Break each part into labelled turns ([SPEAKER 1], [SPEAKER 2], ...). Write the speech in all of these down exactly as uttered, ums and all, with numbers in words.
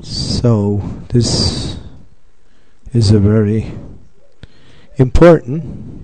[SPEAKER 1] So this is a very important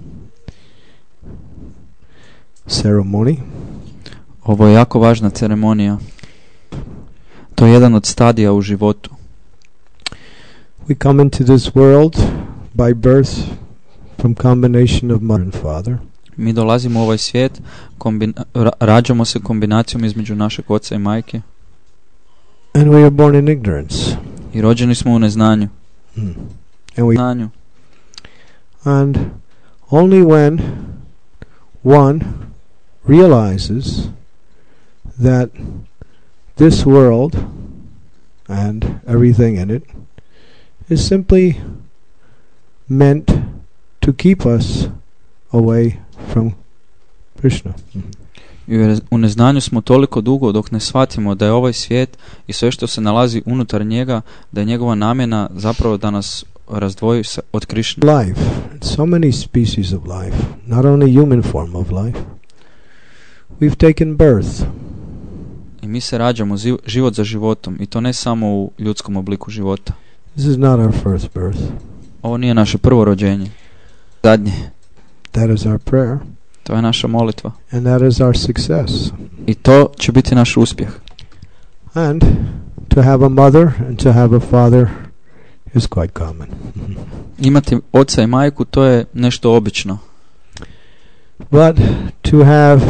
[SPEAKER 1] ceremony.
[SPEAKER 2] Ovo je jako važna ceremonija. To je jedan od stadija u životu.
[SPEAKER 1] We come into this world by birth from combination of mother and father.
[SPEAKER 2] Mi dolazimo u ovaj svijet, kombina- ra- rađamo se kombinacijom između našeg oca i majke.
[SPEAKER 1] And we are born in ignorance.
[SPEAKER 2] I rođeni smo u neznanju.
[SPEAKER 1] Mm. And we
[SPEAKER 2] Znanju.
[SPEAKER 1] and only when one realizes that this world and everything in it is simply meant to keep us away from Krishna.
[SPEAKER 2] I u neznanju smo toliko dugo dok ne shvatimo da je ovaj svijet i sve što se nalazi unutar njega, da je njegova namjena zapravo da nas razdvoji sa, od Krišne.
[SPEAKER 1] Life, so many species of life, not only human form of life. We've taken birth.
[SPEAKER 2] I mi se rađamo zi- život za životom i to ne samo u ljudskom obliku života.
[SPEAKER 1] This is not our first birth.
[SPEAKER 2] Ovo nije naše prvo rođenje. Zadnje.
[SPEAKER 1] That is our prayer.
[SPEAKER 2] To je naša molitva.
[SPEAKER 1] And that is our success.
[SPEAKER 2] I to će biti naš uspjeh.
[SPEAKER 1] And to have a mother and to have a father is quite common.
[SPEAKER 2] Imati oca i majku, to je nešto obično.
[SPEAKER 1] But to have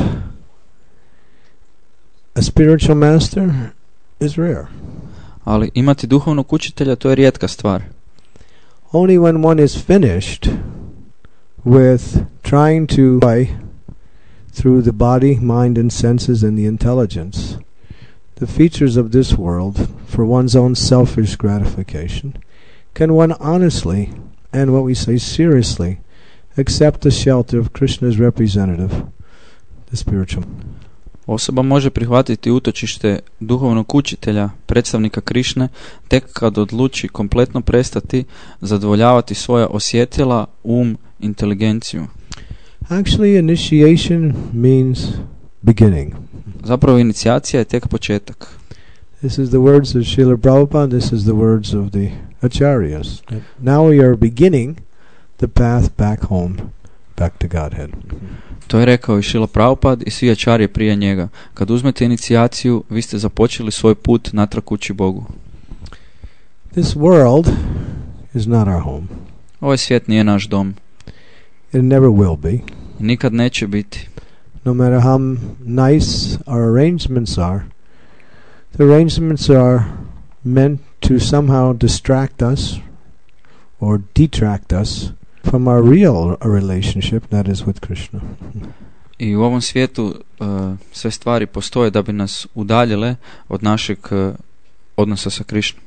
[SPEAKER 1] a spiritual master is rare.
[SPEAKER 2] Ali imati duhovnog učitelja, to je rijetka stvar.
[SPEAKER 1] Only when one is finished with trying to buy through the body, mind and senses and the intelligence the features of this world for one's own selfish gratification, can one honestly and what we say seriously accept the shelter of Krishna's representative, the spiritual.
[SPEAKER 2] Osoba može prihvatiti utočište duhovnog učitelja, predstavnika Krišne, tek kad odluči kompletno prestati zadovoljavati svoja osjetila, um, inteligenciju.
[SPEAKER 1] Actually, initiation means beginning.
[SPEAKER 2] Zapravo inicijacija je tek početak.
[SPEAKER 1] This is the words of Srila Prabhupada, this is the words of the Acharyas. Now we are beginning the path back home, back to Godhead.
[SPEAKER 2] To je rekao i Srila Prabhupada i svi ačarije prije njega. Kad uzmete inicijaciju, vi ste započeli svoj put natrag kući Bogu.
[SPEAKER 1] This world is not our home.
[SPEAKER 2] Ovaj svijet nije naš dom.
[SPEAKER 1] It never will be.
[SPEAKER 2] I nikad neće biti.
[SPEAKER 1] No matter how nice our arrangements are, the arrangements are meant to somehow distract us or detract us from our real relationship, that is with Krishna.
[SPEAKER 2] I u ovom svijetu uh, sve stvari postoje da bi nas udaljile od našeg uh, odnosa sa Krišnom.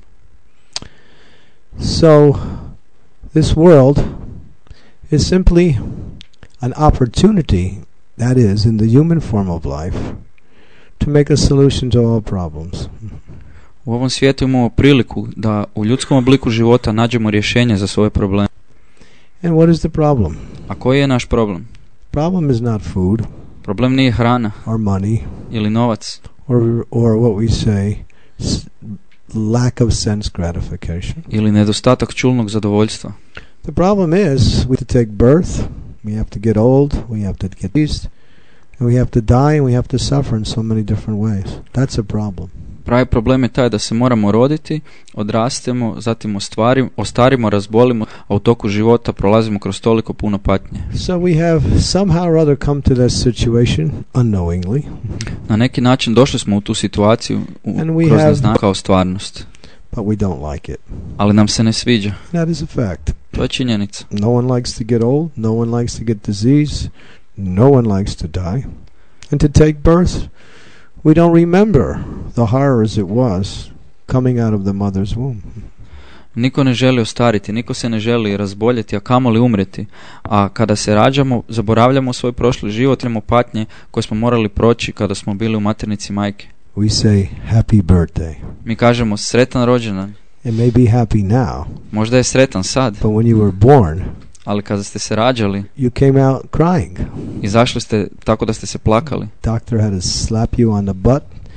[SPEAKER 1] So, this world is simply an opportunity, that is, in the human form of life, to make a solution to all problems.
[SPEAKER 2] U ovom svijetu imamo priliku da u ljudskom obliku života nađemo rješenje za svoje probleme.
[SPEAKER 1] And what is the problem?
[SPEAKER 2] A koji je naš problem?
[SPEAKER 1] Problem is not food
[SPEAKER 2] Problem nije hrana
[SPEAKER 1] or money
[SPEAKER 2] ili novac
[SPEAKER 1] or or what we say s- lack of sense gratification.
[SPEAKER 2] ili nedostatak čulnog zadovoljstva.
[SPEAKER 1] The problem is we have to take birth, we have to get old, we have to get diseased, and we have to die and we have to suffer in so many different ways. That's a problem.
[SPEAKER 2] Pravi problem je taj da se moramo roditi, odrastemo, zatim ostvarimo, ostarimo, razbolimo, a u toku života prolazimo kroz toliko puno patnje.
[SPEAKER 1] So we have somehow or other come to that situation unknowingly.
[SPEAKER 2] Na neki način došli smo u tu situaciju u,
[SPEAKER 1] And we
[SPEAKER 2] kroz
[SPEAKER 1] have-
[SPEAKER 2] neznanje kao stvarnost.
[SPEAKER 1] But we don't like it.
[SPEAKER 2] Ali nam se ne sviđa.
[SPEAKER 1] That is a fact.
[SPEAKER 2] To je činjenica.
[SPEAKER 1] No one likes to get old, no one likes to get disease, no one likes to die. And to take birth, we don't remember the horrors it was coming out of the mother's womb.
[SPEAKER 2] Niko ne želi ostariti, niko se ne želi razboljeti, a kamoli umreti. A kada se rađamo, zaboravljamo svoj prošli život, imamo patnje koje smo morali proći kada smo bili u maternici majke.
[SPEAKER 1] We say happy birthday.
[SPEAKER 2] Mi kažemo sretan rođendan.
[SPEAKER 1] It may be happy now,
[SPEAKER 2] Možda je sretan sad,
[SPEAKER 1] but when you were born,
[SPEAKER 2] ali kada ste se rađali,
[SPEAKER 1] you came out crying.
[SPEAKER 2] izašli ste tako da ste se plakali.
[SPEAKER 1] Doctor had to slap you on the butt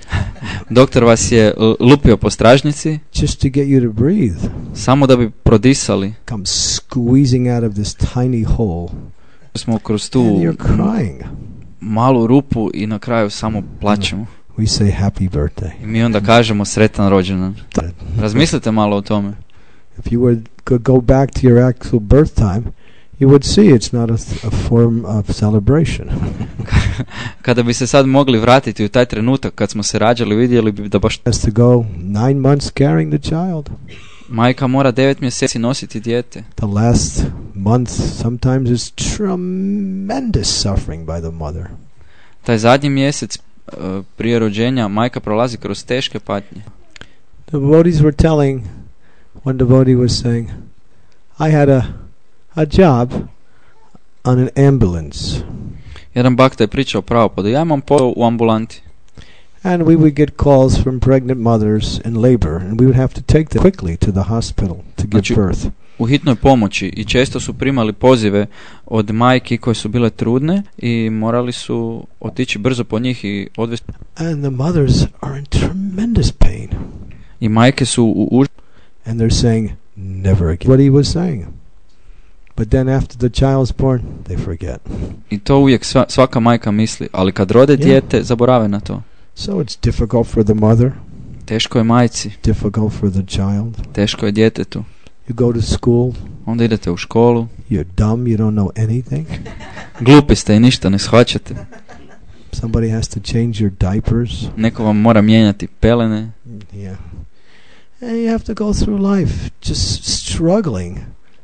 [SPEAKER 2] Doktor vas je lupio po stražnici
[SPEAKER 1] just to get you to breathe.
[SPEAKER 2] samo da bi prodisali.
[SPEAKER 1] Come squeezing out of this tiny hole.
[SPEAKER 2] Smo kroz tu
[SPEAKER 1] And you're crying.
[SPEAKER 2] malu rupu i na kraju samo plačemo.
[SPEAKER 1] We say happy birthday.
[SPEAKER 2] I mi onda kažemo sretan rođendan. Razmislite malo o tome.
[SPEAKER 1] If you would could go back to your actual birth time, you would see it's not a, a form of celebration.
[SPEAKER 2] Kada bi se sad mogli vratiti u taj trenutak kad smo se rađali, vidjeli bi da baš
[SPEAKER 1] Has to go nine months carrying the child.
[SPEAKER 2] majka mora devet mjeseci nositi dijete.
[SPEAKER 1] The last month sometimes is tremendous suffering by the mother.
[SPEAKER 2] Taj zadnji mjesec uh, prije rođenja majka prolazi kroz teške patnje.
[SPEAKER 1] The devotees were telling, one devotee was saying, I had a a job on an ambulance.
[SPEAKER 2] Jedan bakta je pričao pravopodu. Ja imam posao u ambulanti.
[SPEAKER 1] And we would get calls from pregnant mothers in labor, and we would have to take them quickly to the hospital to give
[SPEAKER 2] Znači,
[SPEAKER 1] birth.
[SPEAKER 2] U hitnoj pomoći i često su primali pozive od majki koje su bile trudne i morali su otići brzo po njih i odvesti.
[SPEAKER 1] And the mothers are in tremendous pain.
[SPEAKER 2] I majke su u už...
[SPEAKER 1] And they're saying, never again. What he was saying. But then after the child's born, they forget.
[SPEAKER 2] I to uvijek sva, svaka majka misli, ali kad rode
[SPEAKER 1] Yeah.
[SPEAKER 2] dijete, zaborave na to.
[SPEAKER 1] So it's difficult for the mother,
[SPEAKER 2] Teško je majci,
[SPEAKER 1] difficult for the child.
[SPEAKER 2] teško je djetetu.
[SPEAKER 1] You go to school,
[SPEAKER 2] Onda idete u školu,
[SPEAKER 1] you're dumb, you don't know anything.
[SPEAKER 2] glupi ste i ništa ne shvaćate.
[SPEAKER 1] Somebody has to change your diapers.
[SPEAKER 2] Neko vam mora mijenjati pelene.
[SPEAKER 1] Yeah. And you have to go through life just struggling.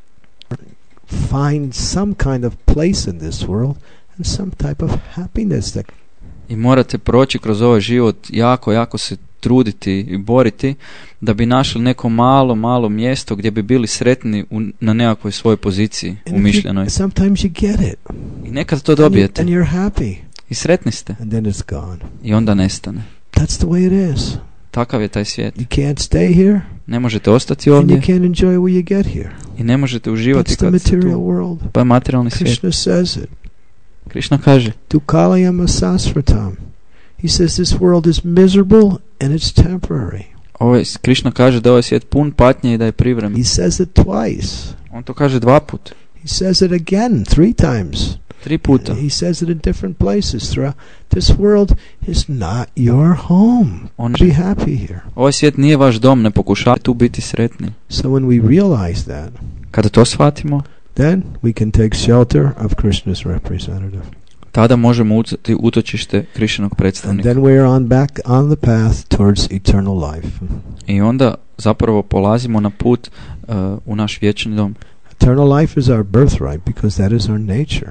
[SPEAKER 1] Find some kind of place in this world and some type of happiness that
[SPEAKER 2] I morate proći kroz ovaj život jako, jako se truditi i boriti da bi našli neko malo, malo mjesto gdje bi bili sretni u, na nekakvoj svojoj poziciji
[SPEAKER 1] and if you-
[SPEAKER 2] umišljenoj.
[SPEAKER 1] sometimes you get it.
[SPEAKER 2] I nekad to
[SPEAKER 1] And, you,
[SPEAKER 2] dobijete
[SPEAKER 1] and you're happy.
[SPEAKER 2] i sretni ste
[SPEAKER 1] And then it's gone.
[SPEAKER 2] i onda nestane.
[SPEAKER 1] That's the way it is.
[SPEAKER 2] Takav je taj svijet.
[SPEAKER 1] You can't stay here
[SPEAKER 2] Ne možete ostati
[SPEAKER 1] and you
[SPEAKER 2] ovdje
[SPEAKER 1] can't enjoy when you get here.
[SPEAKER 2] i ne možete uživati
[SPEAKER 1] That's the
[SPEAKER 2] kad ste
[SPEAKER 1] material
[SPEAKER 2] tu.
[SPEAKER 1] world.
[SPEAKER 2] Pa je materijalni svijet.
[SPEAKER 1] Krishna says it.
[SPEAKER 2] Krishna kaže,
[SPEAKER 1] Dukalayam asasratam. He says this world is miserable and it's temporary.
[SPEAKER 2] ovaj, Krishna kaže da ovaj svijet pun patnje i da je privremen.
[SPEAKER 1] He says it twice.
[SPEAKER 2] On to kaže dva put,
[SPEAKER 1] He says it again three times.
[SPEAKER 2] tri puta.
[SPEAKER 1] He says it in different places throughout. This world is not your home.
[SPEAKER 2] On
[SPEAKER 1] Be happy here.
[SPEAKER 2] Ovaj svijet nije vaš dom, ne pokušavajte tu biti sretni.
[SPEAKER 1] So when we realize that,
[SPEAKER 2] Kada to shvatimo,
[SPEAKER 1] then we can take shelter of Krishna's representative.
[SPEAKER 2] tada možemo uzeti utočište Krišinog
[SPEAKER 1] And
[SPEAKER 2] predstavnika.
[SPEAKER 1] then we're on back on the path towards eternal life.
[SPEAKER 2] I onda zapravo polazimo na put uh, u naš vječni dom.
[SPEAKER 1] Eternal life is our birthright because that is our nature.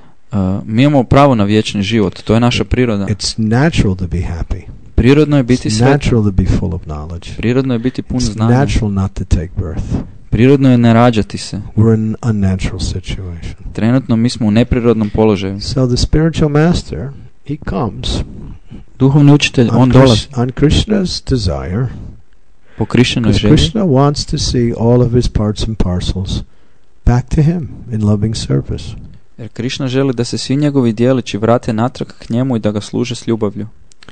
[SPEAKER 2] Uh, mi imamo pravo na vječni život, to je naša priroda.
[SPEAKER 1] It's natural to be happy.
[SPEAKER 2] Prirodno je biti
[SPEAKER 1] It's
[SPEAKER 2] sretan.
[SPEAKER 1] natural to be full of knowledge.
[SPEAKER 2] Prirodno je biti pun
[SPEAKER 1] It's
[SPEAKER 2] znanja.
[SPEAKER 1] natural not to take birth.
[SPEAKER 2] Prirodno je ne rađati se.
[SPEAKER 1] We're in an unnatural situation.
[SPEAKER 2] Trenutno mi smo u neprirodnom položaju.
[SPEAKER 1] So the spiritual master, he comes
[SPEAKER 2] Duhovni učitelj, on
[SPEAKER 1] on,
[SPEAKER 2] dolazi
[SPEAKER 1] Krish- on Krishna's desire,
[SPEAKER 2] po Krišinoj
[SPEAKER 1] because
[SPEAKER 2] želji.
[SPEAKER 1] Krishna wants to see all of his parts and parcels back to him in loving service.
[SPEAKER 2] Jer Krišna želi da se svi njegovi dijelići vrate natrag k njemu i da ga služe s ljubavlju.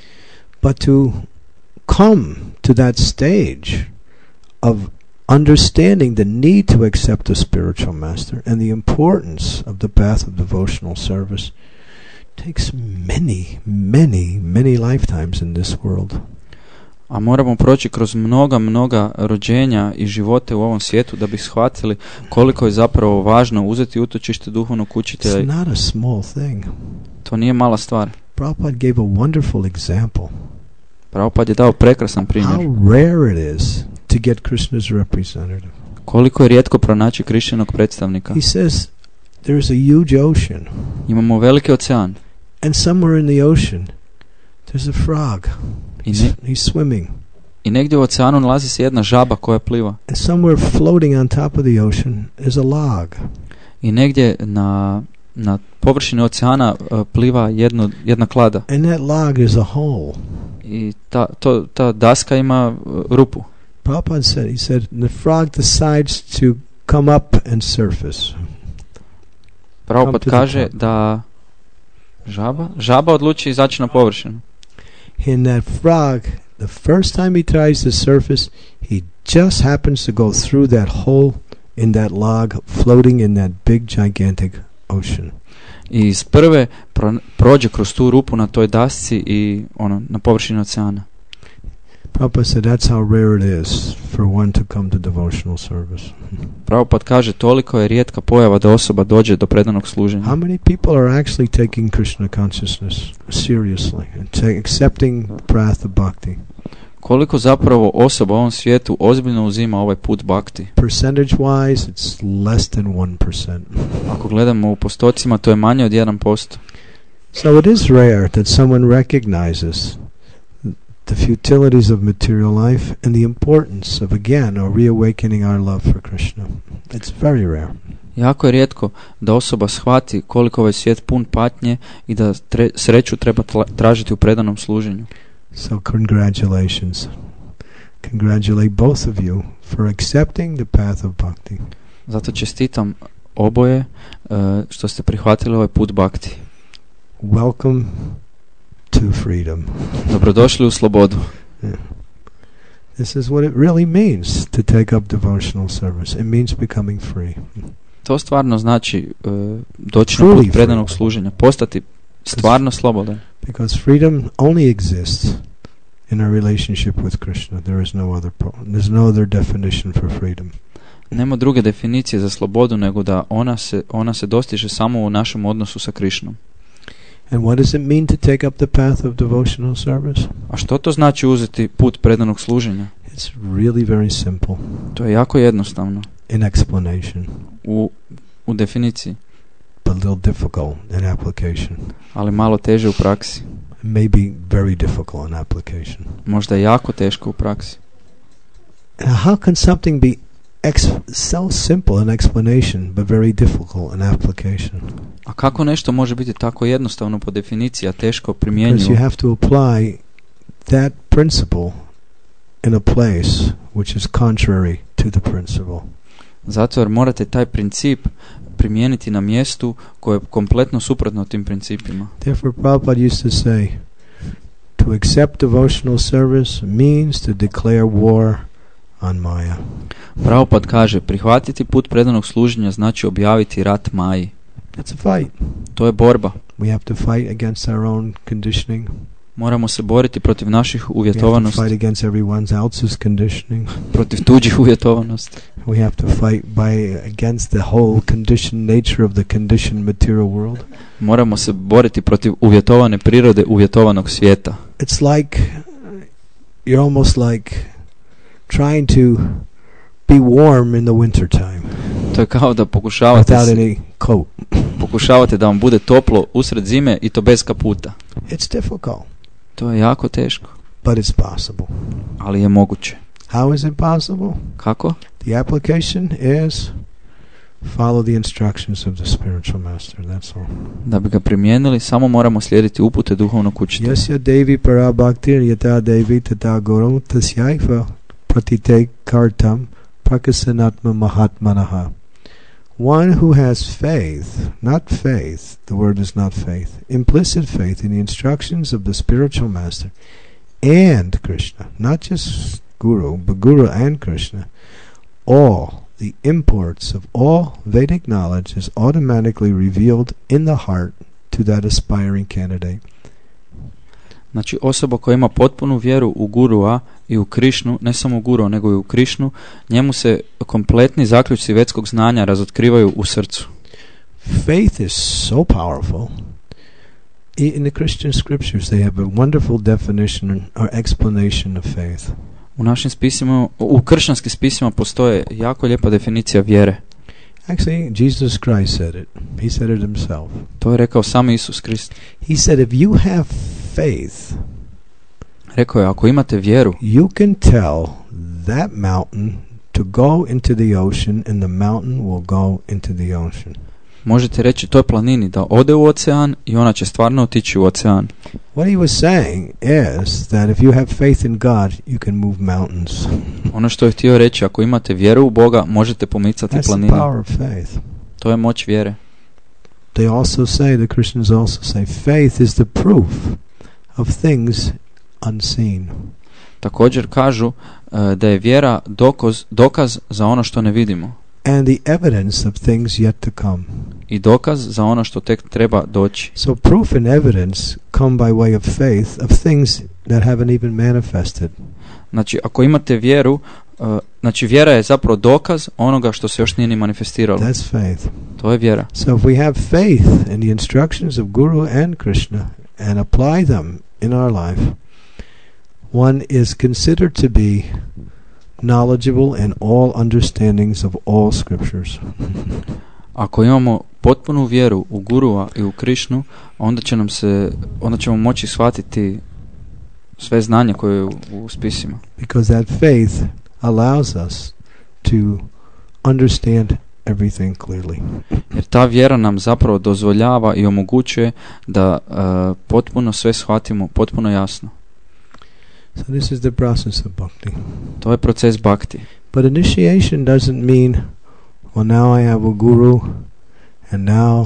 [SPEAKER 1] But to come to that stage of understanding the need to accept a spiritual master and the importance of the path of devotional service takes many, many, many lifetimes in this world.
[SPEAKER 2] A moramo proći kroz mnoga, mnoga rođenja i živote u ovom svijetu da bi shvatili koliko je zapravo važno uzeti utočište duhovnog učitelja.
[SPEAKER 1] It's not a small thing.
[SPEAKER 2] To nije mala stvar.
[SPEAKER 1] Prabhupada gave a wonderful example.
[SPEAKER 2] Prabhupada je dao prekrasan primjer.
[SPEAKER 1] How rare it is to get Krishna's representative.
[SPEAKER 2] Koliko je rijetko pronaći Krišinog predstavnika.
[SPEAKER 1] He says there's a huge ocean,
[SPEAKER 2] Imamo veliki ocean
[SPEAKER 1] and somewhere in the ocean there's a frog.
[SPEAKER 2] i,
[SPEAKER 1] He's,
[SPEAKER 2] ne,
[SPEAKER 1] he's swimming.
[SPEAKER 2] i negdje u oceanu nalazi se jedna žaba koja pliva.
[SPEAKER 1] And somewhere floating on top of the ocean is a log.
[SPEAKER 2] I negdje na, na površini oceana uh, pliva jedno, jedna klada.
[SPEAKER 1] And that log is a hole.
[SPEAKER 2] I ta, to, ta daska ima uh, rupu.
[SPEAKER 1] Prabhupada said, he said, the frog decides to come up and surface.
[SPEAKER 2] Prabhupada
[SPEAKER 1] to the
[SPEAKER 2] kaže
[SPEAKER 1] top.
[SPEAKER 2] da žaba, žaba odluči izaći na površinu.
[SPEAKER 1] in that frog, the first time he tries to surface, he just happens to go through that hole in that log, floating in that big gigantic ocean.
[SPEAKER 2] I iz prve pro, prođe kroz tu rupu na toj dasci i ono na površini oceana.
[SPEAKER 1] Prabhupada said that's how rare it is for one to come to devotional service.
[SPEAKER 2] Prabhupada kaže toliko je rijetka pojava da osoba dođe do predanog služenja.
[SPEAKER 1] How many people are actually taking Krishna consciousness seriously and take, accepting the path of bhakti?
[SPEAKER 2] Koliko zapravo osoba u ovom svijetu ozbiljno uzima ovaj put bhakti?
[SPEAKER 1] Percentage wise, it's less than one percent.
[SPEAKER 2] Ako gledamo u postocima, to je manje od jedan posto.
[SPEAKER 1] So it is rare that someone recognizes the futilities of material life and the importance of again or reawakening our love for Krishna. It's very rare.
[SPEAKER 2] Jako je rijetko da osoba shvati koliko ovaj svijet pun patnje i da tre, sreću treba tla, tražiti u predanom služenju.
[SPEAKER 1] So congratulations. Congratulate both of you for accepting the path of bhakti.
[SPEAKER 2] Zato čestitam oboje uh, što ste prihvatili ovaj put bhakti.
[SPEAKER 1] Welcome to freedom.
[SPEAKER 2] Dobrodošli u slobodu.
[SPEAKER 1] Yeah. This is what it really means to take up devotional service. It means becoming free.
[SPEAKER 2] To stvarno znači uh, doći na
[SPEAKER 1] Truly
[SPEAKER 2] put predanog
[SPEAKER 1] free.
[SPEAKER 2] služenja, postati stvarno slobodan.
[SPEAKER 1] Because freedom only exists in our relationship with Krishna. There is no other pro- there's no other definition for freedom.
[SPEAKER 2] Nema druge definicije za slobodu nego da ona se, ona se dostiže samo u našem odnosu sa Krišnom.
[SPEAKER 1] And what does it mean to take up the path of devotional service?
[SPEAKER 2] A što to znači uzeti put predanog služenja?
[SPEAKER 1] It's really very simple
[SPEAKER 2] To je jako jednostavno
[SPEAKER 1] in explanation,
[SPEAKER 2] u, u definiciji,
[SPEAKER 1] but a little difficult in application.
[SPEAKER 2] ali malo teže u praksi.
[SPEAKER 1] Maybe very difficult in application.
[SPEAKER 2] Možda je jako teško u praksi.
[SPEAKER 1] Now, how can something be ex- so simple in explanation, but very difficult in application?
[SPEAKER 2] A kako nešto može biti tako jednostavno po definiciji, a teško
[SPEAKER 1] Because
[SPEAKER 2] primjenjivo?
[SPEAKER 1] you have to apply that principle in a place which is contrary to the principle.
[SPEAKER 2] Zato jer morate taj princip primijeniti na mjestu koje je kompletno suprotno tim principima.
[SPEAKER 1] Therefore, Prabhupada used to say, to accept devotional service means to declare war on Maya.
[SPEAKER 2] Prabhupada kaže, prihvatiti put predanog služenja znači objaviti rat Maji.
[SPEAKER 1] That's a fight.
[SPEAKER 2] To je borba.
[SPEAKER 1] We have to fight against our own conditioning.
[SPEAKER 2] Moramo se boriti protiv naših
[SPEAKER 1] We have to
[SPEAKER 2] uvjetovanosti,
[SPEAKER 1] fight against everyone else's conditioning.
[SPEAKER 2] protiv tuđih uvjetovanosti.
[SPEAKER 1] We have to fight by against the whole conditioned nature of the conditioned material world.
[SPEAKER 2] Moramo se boriti protiv uvjetovane prirode uvjetovanog svijeta.
[SPEAKER 1] It's like you're almost like trying to be warm in the winter time
[SPEAKER 2] To je kao da pokušavate,
[SPEAKER 1] without
[SPEAKER 2] se,
[SPEAKER 1] any coat.
[SPEAKER 2] pokušavate da vam bude toplo usred zime i to bez kaputa.
[SPEAKER 1] It's difficult,
[SPEAKER 2] To je jako teško,
[SPEAKER 1] but it's possible.
[SPEAKER 2] ali je moguće.
[SPEAKER 1] How is it possible?
[SPEAKER 2] Kako?
[SPEAKER 1] The application is follow the instructions of the spiritual master. That's all.
[SPEAKER 2] Da bi ga primijenili, samo moramo slijediti upute duhovnog učitelja.
[SPEAKER 1] Yasya devi para bhaktir yata devi tata guru tasyaiva pratite kartam prakasanatma mahatmanaha. One who has faith, not faith, the word is not faith, implicit faith in the instructions of the spiritual master and Krishna, not just Guru, but Guru and Krishna, all the imports of all Vedic knowledge is automatically revealed in the heart to that aspiring candidate.
[SPEAKER 2] Znači osoba koja ima potpunu vjeru u Gurua i u Krišnu, ne samo u Guru, nego i u Krišnu, njemu se kompletni zaključci vedskog znanja razotkrivaju u srcu.
[SPEAKER 1] Faith is so powerful. In the Christian scriptures they have a wonderful definition or explanation of faith.
[SPEAKER 2] U našim spisima, u kršćanskim spisima postoje jako lijepa definicija vjere.
[SPEAKER 1] Actually, Jesus Christ said it. He said it himself.
[SPEAKER 2] To je rekao sam Isus Krist.
[SPEAKER 1] He said if you have faith,
[SPEAKER 2] Rekao je, ako imate vjeru,
[SPEAKER 1] you can tell that mountain to go into the ocean and the mountain will go into the ocean.
[SPEAKER 2] možete reći toj planini da ode u ocean i ona će stvarno otići u ocean.
[SPEAKER 1] What he was saying is that if you have faith in God, you can move mountains.
[SPEAKER 2] Ono što je htio reći, ako imate vjeru u Boga, možete pomicati
[SPEAKER 1] That's the
[SPEAKER 2] planine.
[SPEAKER 1] power of faith.
[SPEAKER 2] To je moć vjere.
[SPEAKER 1] They also say, the Christians also say, faith is the proof of things unseen.
[SPEAKER 2] Također kažu uh, da je vjera dokaz, dokaz za ono što ne vidimo.
[SPEAKER 1] And the evidence of things yet to come.
[SPEAKER 2] I dokaz za ono što tek treba doći.
[SPEAKER 1] So proof and evidence come by way of faith of things that haven't even manifested. Znači, ako imate vjeru, uh, znači vjera je zapravo dokaz onoga što se još nije ni manifestiralo. That's faith. To je vjera. So if we have faith in the instructions of Guru and Krishna and apply them in our life, one is considered to be knowledgeable in all understandings of all scriptures. Ako imamo potpunu vjeru u Gurua i u Krišnu, onda će nam se, onda ćemo moći shvatiti sve znanje koje je u, u spisima. Because that faith allows us to understand everything clearly. Jer ta vjera nam zapravo dozvoljava i omogućuje da uh, potpuno sve shvatimo potpuno jasno. So this is the process of bhakti. To je proces bhakti. But initiation doesn't mean, well, now I have a guru and now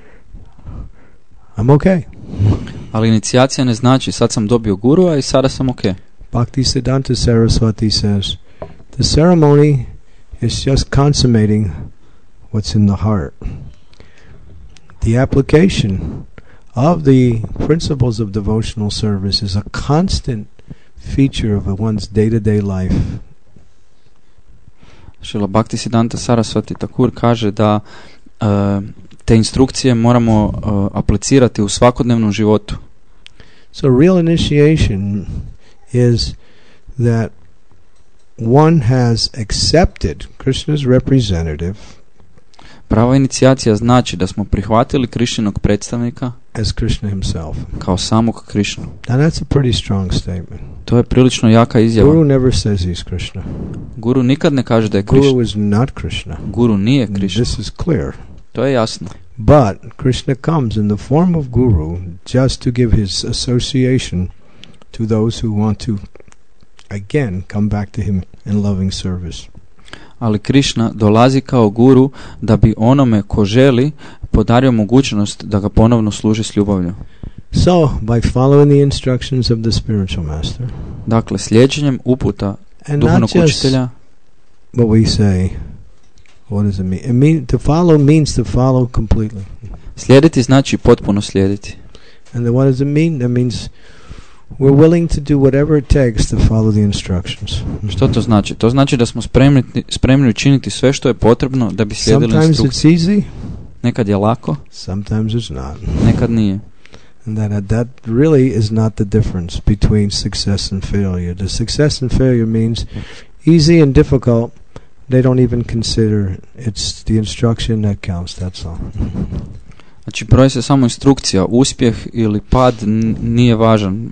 [SPEAKER 1] I'm okay. Ali inicijacija ne znači sad sam dobio gurua i sada sam okay. Bhaktisiddhanta Saraswati says, the ceremony is just consummating what's in the heart. The application of the principles of devotional service is a constant feature of one's day-to-day life. Šrila Bhaktisiddhanta Saraswati Thakur kaže da uh, te instrukcije moramo uh, aplicirati u svakodnevnom životu. So real initiation is that one has accepted Krishna's representative. Prava inicijacija znači da smo prihvatili Krišninog predstavnika as Krishna himself. Kao samog Krišnu. Now that's a pretty strong statement. To je prilično jaka izjava. Guru never says he's Krishna. Guru nikad ne kaže da je Krishna. Guru is not Krishna. Guru nije Krishna. This is clear. To je jasno. But Krishna comes in the form of Guru just to give his association to those who want to again come back to him in loving service. Ali Krishna dolazi kao guru da bi onome ko želi podario mogućnost da ga ponovno služi s ljubavlju. So, by following the instructions of the spiritual master. Dakle, slijeđenjem uputa duhovnog učitelja. What we say, what does it mean? It mean to follow means to follow completely. Slijediti znači potpuno slijediti. And then what does it mean? That means we're willing to do whatever it takes to follow the instructions. Što to znači? To znači da smo spremni spremni učiniti sve što je potrebno da bi slijedili instrukcije. Sometimes it's easy. Nekad je lako. Sometimes it's not. Nekad nije. And that that really is not the difference between success and failure. The success and failure means easy and difficult. They don't even consider it's the instruction that counts. That's all. Znači, broji se samo instrukcija, uspjeh ili pad n- nije važan.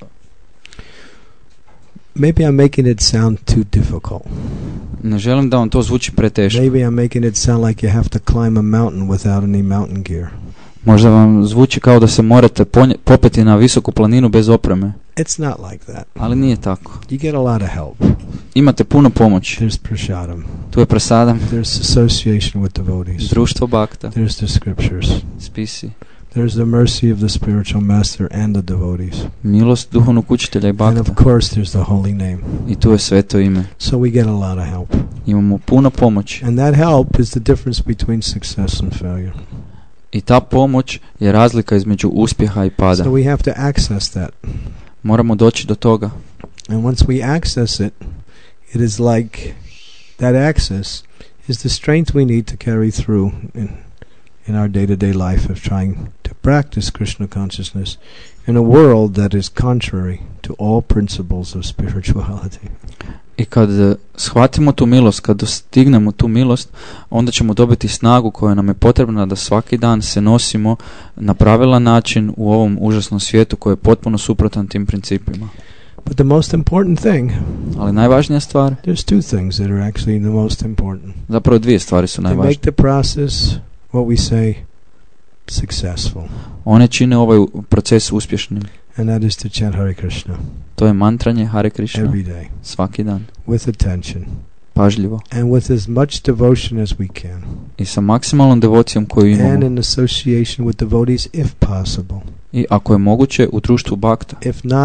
[SPEAKER 1] Maybe I'm making it sound too difficult. Ne želim da vam to zvuči preteško. Maybe I'm making it sound like you have to climb a mountain without any mountain gear. Možda vam zvuči kao da se morate ponje, popeti na visoku planinu bez opreme. It's not like that. Ali nije tako. You get a lot of help. Imate puno pomoći. There's prasadam. Tu je prasadam. There's association with devotees. Društvo bhakta. There's the scriptures. Spisi. There's the mercy of the spiritual master and the devotees. Milost duhovnog učitelja i bhakta. And of course there's the holy name. I tu je sveto ime. So we get a lot of help. Imamo puno pomoći. And that help is the difference between success and failure. I ta pomoć je razlika između uspjeha i pada. So we have to access that. Moramo doći do toga. And once we access it, it is like that access is the strength we need to carry through in, in our day-to-day life of trying to practice Krishna consciousness in a world that is contrary to all principles of spirituality. I kad shvatimo tu milost, kad dostignemo tu milost, onda ćemo dobiti snagu koja nam je potrebna da svaki dan se nosimo na pravilan način u ovom užasnom svijetu koji je potpuno suprotan tim principima. But the most important thing, ali najvažnija stvar, there's two things that are actually the most important. Zapravo dvije stvari su najvažnije. To make the process, what we say, successful. One čine ovaj proces uspješnim. And that is to chant Hare Krishna. To je mantranje Hare Krishna. Every day. Svaki dan. With attention. Pažljivo. And with as much devotion as we can. I sa maksimalnom devocijom koju imamo. And in association with devotees if possible. I ako je moguće u društvu bhakta. If not,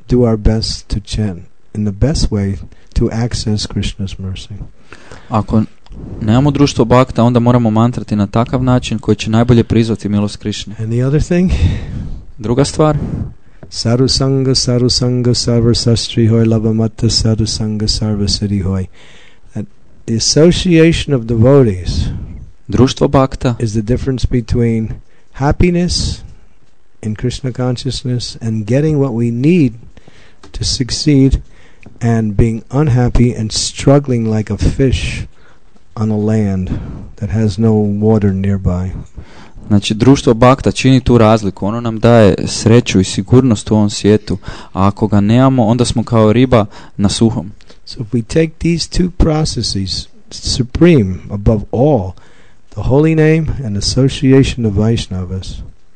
[SPEAKER 1] do our best to chant in the best way to access Krishna's mercy.
[SPEAKER 2] Ako nemamo društvo bhakta, onda moramo mantrati na takav način koji će najbolje prizvati milost Krišne.
[SPEAKER 1] And the other thing,
[SPEAKER 2] druga stvar,
[SPEAKER 1] Sadhu Sangha, Sadhu Sangha, Sarva Sastri Hoy, Lavamatta, Sadhu Sangha, Sarva Siddhi Hoy. That the association of devotees
[SPEAKER 2] društvo bhakta
[SPEAKER 1] is the difference between happiness in Krishna consciousness and getting what we need to succeed and being unhappy and struggling like a fish on a land that has no water nearby.
[SPEAKER 2] Znači, društvo bhakta čini tu razliku. Ono nam daje sreću i sigurnost u ovom svijetu, a ako ga nemamo, onda smo kao riba na suhom.
[SPEAKER 1] So if we take these two processes supreme above all, the holy name and association of Vaishnavas,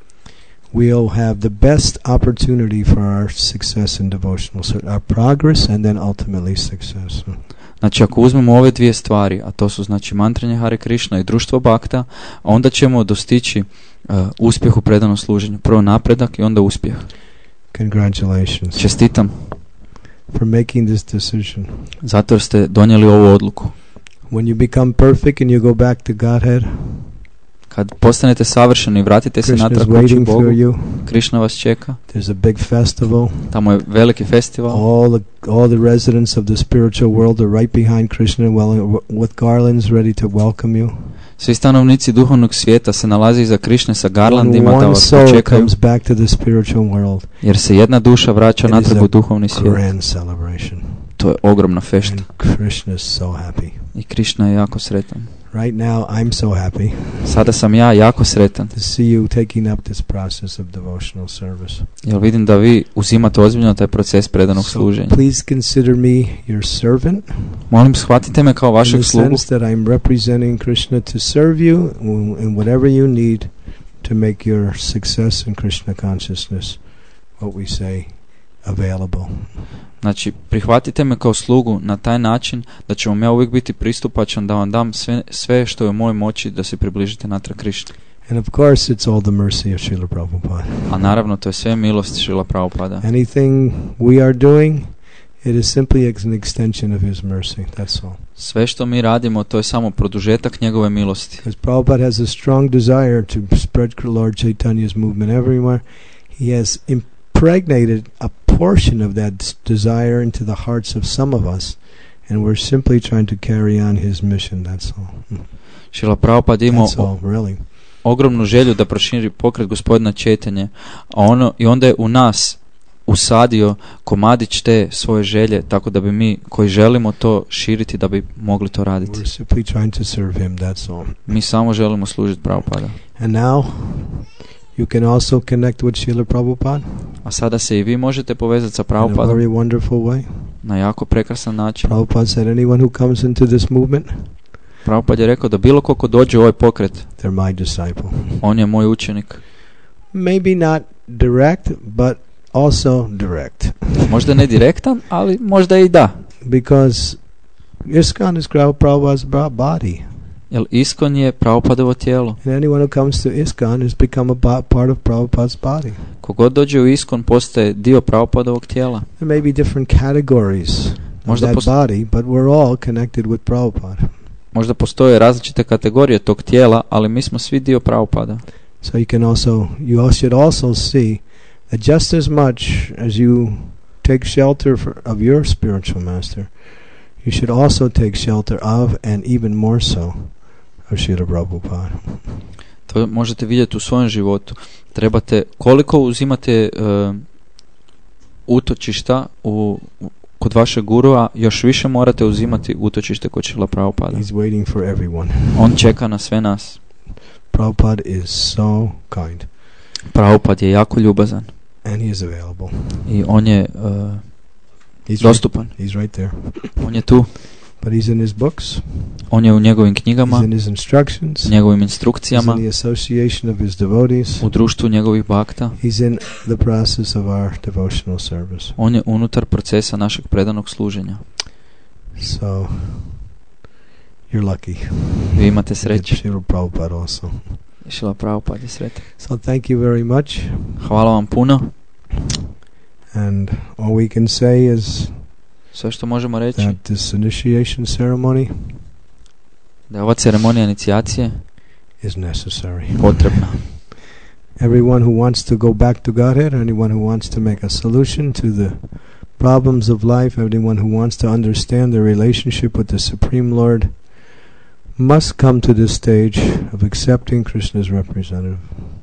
[SPEAKER 1] we'll have the best opportunity for our success in devotional, so our progress and then ultimately success.
[SPEAKER 2] Znači, ako uzmemo ove dvije stvari, a to su znači mantranje Hare Krishna i društvo bhakta, onda ćemo dostići uh, uspjeh u predanom služenju. Prvo napredak i onda uspjeh.
[SPEAKER 1] Congratulations.
[SPEAKER 2] Čestitam.
[SPEAKER 1] For making this decision.
[SPEAKER 2] Zato jer ste donijeli ovu odluku.
[SPEAKER 1] When you become perfect and you go back to Godhead,
[SPEAKER 2] kad postanete savršeni i vratite se natrag kući Bogu, Krishna vas čeka.
[SPEAKER 1] There's a big festival.
[SPEAKER 2] Tamo je veliki festival.
[SPEAKER 1] All the all the residents of the spiritual world are right behind Krishna, well, with garlands ready to welcome you.
[SPEAKER 2] Svi stanovnici duhovnog svijeta se nalaze iza Krišne sa garlandima
[SPEAKER 1] When
[SPEAKER 2] da
[SPEAKER 1] one
[SPEAKER 2] vas
[SPEAKER 1] soul
[SPEAKER 2] počekaju.
[SPEAKER 1] comes back to the spiritual world,
[SPEAKER 2] jer se jedna duša vraća
[SPEAKER 1] it
[SPEAKER 2] natrag
[SPEAKER 1] is a
[SPEAKER 2] u duhovni svijet.
[SPEAKER 1] grand celebration.
[SPEAKER 2] To je ogromna fešta.
[SPEAKER 1] And Krishna is so happy.
[SPEAKER 2] I Krišna je jako sretan.
[SPEAKER 1] Right now, I'm so happy
[SPEAKER 2] Sada sam ja jako sretan.
[SPEAKER 1] to see you taking up this process of devotional service.
[SPEAKER 2] Jer vidim da vi uzimate ozbiljno taj proces predanog
[SPEAKER 1] So
[SPEAKER 2] služenja.
[SPEAKER 1] please consider me your servant.
[SPEAKER 2] Molim, shvatite me kao
[SPEAKER 1] In
[SPEAKER 2] vašeg
[SPEAKER 1] the
[SPEAKER 2] slugu.
[SPEAKER 1] sense that I'm representing Krishna to serve you in whatever you need to make your success in Krishna consciousness, what we say, available.
[SPEAKER 2] Znači, prihvatite me kao slugu na taj način da ću vam ja uvijek biti pristupačan, da vam dam sve, sve što je u mojoj moći da se približite natrag Krišni.
[SPEAKER 1] And of course, it's all the mercy of Srila Prabhupada.
[SPEAKER 2] A naravno, to je sve milost Srila Prabhupada.
[SPEAKER 1] Anything we are doing, it is simply an extension of his mercy, that's all.
[SPEAKER 2] Sve što mi radimo, to je samo produžetak njegove milosti.
[SPEAKER 1] Because Prabhupada has a strong desire to spread Lord Chaitanya's movement everywhere. He has impregnated a portion of that desire into the hearts of some of us, and we're simply trying to carry on his mission, that's all.
[SPEAKER 2] Srila Prabhupada imao
[SPEAKER 1] That's all, really.
[SPEAKER 2] ogromnu želju da proširi pokret gospodina Četanje, a ono, i onda je u nas usadio komadić te svoje želje, tako da bi mi koji želimo to širiti, da bi mogli to raditi.
[SPEAKER 1] We're simply trying to serve him, that's all.
[SPEAKER 2] Mi samo želimo služiti Prabhupada.
[SPEAKER 1] And now, you can also connect with Srila Prabhupada
[SPEAKER 2] A sada se i vi možete povezati sa
[SPEAKER 1] in a
[SPEAKER 2] Prabhupadom
[SPEAKER 1] very wonderful way.
[SPEAKER 2] na jako prekrasan način.
[SPEAKER 1] Prabhupada said, anyone who comes into this movement,
[SPEAKER 2] Prabhupada je rekao da bilo ko ko dođe u ovaj pokret,
[SPEAKER 1] they're my disciple.
[SPEAKER 2] on je moj učenik.
[SPEAKER 1] Maybe not direct, but also direct.
[SPEAKER 2] Možda ne direktan, ali možda i da.
[SPEAKER 1] Because ISKCON is Prabhupada's body.
[SPEAKER 2] Jer Iskon je Prabhupadovo tijelo.
[SPEAKER 1] And anyone who comes to ISKCON has become a bo- part of Prabhupada's body.
[SPEAKER 2] Kogod dođe u Iskon postaje dio Prabhupadovog tijela.
[SPEAKER 1] There may be different categories of
[SPEAKER 2] Možda
[SPEAKER 1] that
[SPEAKER 2] post-
[SPEAKER 1] body, but we're all connected with Prabhupada.
[SPEAKER 2] Možda postoje različite kategorije tog tijela, ali mi smo svi dio Prabhupada.
[SPEAKER 1] So you can also, you all should also see that just as much as you take shelter for, of your spiritual master, you should also take shelter of, and even more so, of Srila Prabhupada.
[SPEAKER 2] To možete vidjeti u svojem životu. Trebate, koliko uzimate uh, utočišta u, kod vašeg gurua, još više morate uzimati utočište kod Srila Prabhupada.
[SPEAKER 1] He's waiting for everyone.
[SPEAKER 2] On čeka na sve nas.
[SPEAKER 1] Prabhupada is so kind.
[SPEAKER 2] Prabhupada je jako ljubazan.
[SPEAKER 1] And he is available.
[SPEAKER 2] I on je uh,
[SPEAKER 1] He's
[SPEAKER 2] dostupan.
[SPEAKER 1] Right, he's right there.
[SPEAKER 2] On je tu.
[SPEAKER 1] But he's in his books.
[SPEAKER 2] On je u njegovim knjigama,
[SPEAKER 1] He's in his instructions.
[SPEAKER 2] njegovim
[SPEAKER 1] He's
[SPEAKER 2] instrukcijama,
[SPEAKER 1] in the association of his devotees.
[SPEAKER 2] u društvu njegovih bakta.
[SPEAKER 1] He's in the process of our devotional service.
[SPEAKER 2] On je unutar procesa našeg predanog služenja.
[SPEAKER 1] So, you're lucky.
[SPEAKER 2] Vi imate
[SPEAKER 1] You get
[SPEAKER 2] sreće.
[SPEAKER 1] Srila Prabhupada also.
[SPEAKER 2] Srila Prabhupada je sretan.
[SPEAKER 1] So thank you very much.
[SPEAKER 2] Hvala vam puno.
[SPEAKER 1] And all we can say is
[SPEAKER 2] Sve što možemo reći
[SPEAKER 1] that this initiation ceremony
[SPEAKER 2] da je ova ceremonija inicijacije
[SPEAKER 1] is necessary.
[SPEAKER 2] potrebna.
[SPEAKER 1] Everyone who wants to go back to Godhead, anyone who wants to make a solution to the problems of life, everyone who wants to understand their relationship with the Supreme Lord must come to this stage of accepting Krishna's representative.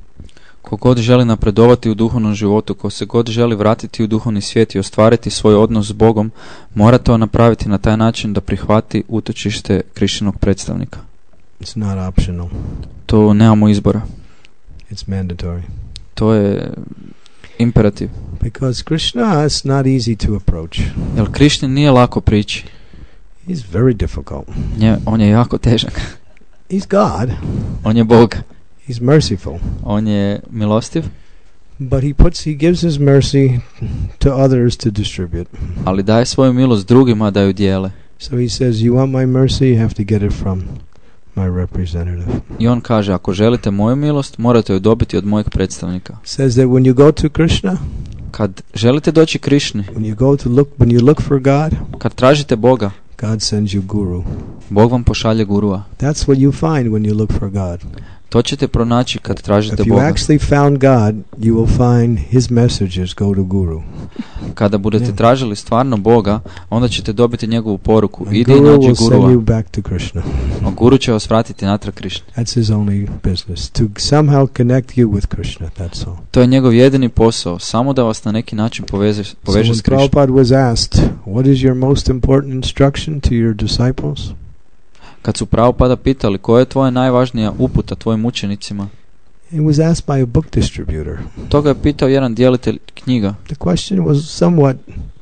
[SPEAKER 2] Ko god želi napredovati u duhovnom životu, ko se god želi vratiti u duhovni svijet i ostvariti svoj odnos s Bogom, mora to napraviti na taj način da prihvati utočište Krišinog predstavnika.
[SPEAKER 1] It's not optional.
[SPEAKER 2] To nemamo izbora.
[SPEAKER 1] It's mandatory.
[SPEAKER 2] To je imperativ.
[SPEAKER 1] Because Krishna is not easy to approach.
[SPEAKER 2] Jer Krišni nije lako prići.
[SPEAKER 1] He's very difficult.
[SPEAKER 2] Nje, on je jako težak.
[SPEAKER 1] He's God.
[SPEAKER 2] On je Bog.
[SPEAKER 1] He's merciful.
[SPEAKER 2] On je milostiv.
[SPEAKER 1] But he puts, he gives his mercy to others to distribute.
[SPEAKER 2] Ali daje svoju milost drugima da ju dijele.
[SPEAKER 1] So he says, you want my mercy, you have to get it from my representative.
[SPEAKER 2] I on kaže, ako želite moju milost, morate ju dobiti od mojeg predstavnika.
[SPEAKER 1] Says that when you go to Krishna,
[SPEAKER 2] Kad želite doći Krišni,
[SPEAKER 1] when you go to look, when you look for God,
[SPEAKER 2] kad tražite Boga,
[SPEAKER 1] God sends you guru.
[SPEAKER 2] Bog vam pošalje gurua.
[SPEAKER 1] That's what you find when you look for God.
[SPEAKER 2] To ćete pronaći kad tražite
[SPEAKER 1] If you
[SPEAKER 2] Boga.
[SPEAKER 1] actually found God, you will find his messages go to guru.
[SPEAKER 2] Kada budete
[SPEAKER 1] Yeah.
[SPEAKER 2] tražili stvarno Boga, onda ćete dobiti njegovu poruku.
[SPEAKER 1] And
[SPEAKER 2] Idi i
[SPEAKER 1] guru
[SPEAKER 2] nađi
[SPEAKER 1] will send
[SPEAKER 2] gurua.
[SPEAKER 1] you back to Krishna.
[SPEAKER 2] A guru će vas vratiti natrag Krišni.
[SPEAKER 1] That's his only business, to somehow connect you with Krishna, that's all.
[SPEAKER 2] To je njegov jedini posao, samo da vas na neki način poveze,
[SPEAKER 1] So
[SPEAKER 2] poveže
[SPEAKER 1] when
[SPEAKER 2] s Krišnom.
[SPEAKER 1] Prabhupada was asked, what is your most important instruction to your disciples?
[SPEAKER 2] Kad su Prabhupada pitali koja je tvoja najvažnija uputa tvojim učenicima,
[SPEAKER 1] It was asked by a book distributor.
[SPEAKER 2] toga je pitao jedan djelitelj knjiga.
[SPEAKER 1] The question was somewhat,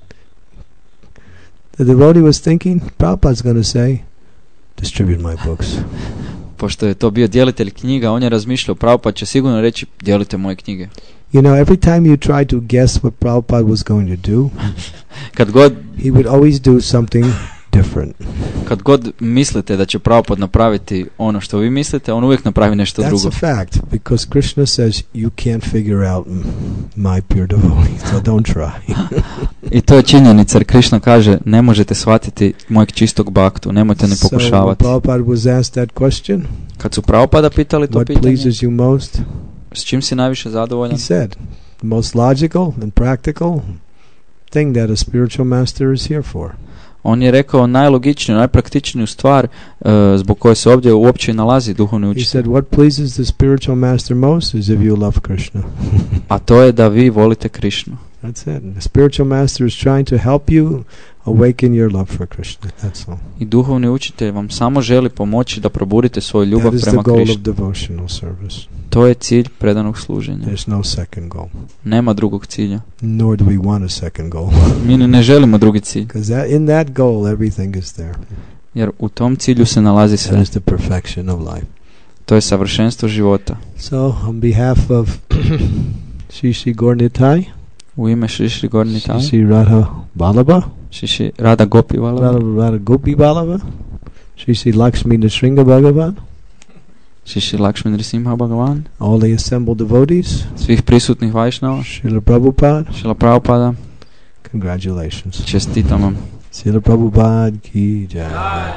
[SPEAKER 1] the devotee was thinking, Prabhupada's going to say, distribute my books.
[SPEAKER 2] Pošto je to bio djelitelj knjiga, on je razmišljao, Prabhupada će sigurno reći, dijelite moje knjige.
[SPEAKER 1] You know, every time you try to guess what Prabhupada was going to do,
[SPEAKER 2] Kad god,
[SPEAKER 1] he would always do something different.
[SPEAKER 2] kad god mislite da će Prabhupada napraviti ono što vi mislite, on uvijek napravi nešto
[SPEAKER 1] That's
[SPEAKER 2] drugo.
[SPEAKER 1] a fact, because Krishna says you can't figure out m- my pure devotee, so don't try.
[SPEAKER 2] I to je činjenica, jer Krišna kaže, ne možete shvatiti mojeg čistog baktu, nemojte ni
[SPEAKER 1] So when
[SPEAKER 2] pokušavati.
[SPEAKER 1] Prabhupada was asked that question,
[SPEAKER 2] Kad su Prabhupada pitali to
[SPEAKER 1] what
[SPEAKER 2] pitanje,
[SPEAKER 1] pleases you most?
[SPEAKER 2] s čim si najviše zadovoljan?
[SPEAKER 1] He said, the most logical and practical thing that a spiritual master is here for.
[SPEAKER 2] On je rekao najlogičniju, najpraktičniju stvar uh, zbog koje se ovdje uopće i nalazi duhovni
[SPEAKER 1] He
[SPEAKER 2] učitelj.
[SPEAKER 1] said, what pleases the spiritual master most is if you love Krishna.
[SPEAKER 2] A to je da vi volite Krišnu.
[SPEAKER 1] That's it. The spiritual master is trying to help you awaken your love for Krishna. That's all.
[SPEAKER 2] I duhovni učitelj vam samo želi pomoći da probudite svoju ljubav
[SPEAKER 1] That is the
[SPEAKER 2] prema
[SPEAKER 1] goal
[SPEAKER 2] Krišni.
[SPEAKER 1] of devotional service.
[SPEAKER 2] To je cilj predanog služenja.
[SPEAKER 1] There's no second goal.
[SPEAKER 2] Nema drugog cilja.
[SPEAKER 1] Nor do we want a second goal.
[SPEAKER 2] Mi ni ne želimo drugi cilj,
[SPEAKER 1] Because that, in that goal, everything is there.
[SPEAKER 2] jer u tom cilju se nalazi
[SPEAKER 1] That
[SPEAKER 2] sve.
[SPEAKER 1] is the perfection of life.
[SPEAKER 2] To je savršenstvo života.
[SPEAKER 1] So, on behalf of Shri Shri Gornitai,
[SPEAKER 2] U ime Šri Šri Gorni
[SPEAKER 1] Shri
[SPEAKER 2] Taj,
[SPEAKER 1] Shri Radha Vallabha,
[SPEAKER 2] Šri Šri Radha Gopi Vallabha,
[SPEAKER 1] Radha, Radha Gopi Vallabha, Shri Shri Lakshmi Nrsimha Bhagavan,
[SPEAKER 2] Šri Šri Lakshmi Nrsimha Bhagavan,
[SPEAKER 1] all the assembled devotees,
[SPEAKER 2] svih prisutnih Vajšnava,
[SPEAKER 1] Srila Prabhupada,
[SPEAKER 2] Šrila Prabhupada,
[SPEAKER 1] congratulations.
[SPEAKER 2] čestitam vam.
[SPEAKER 1] Srila Prabhupada ki jai.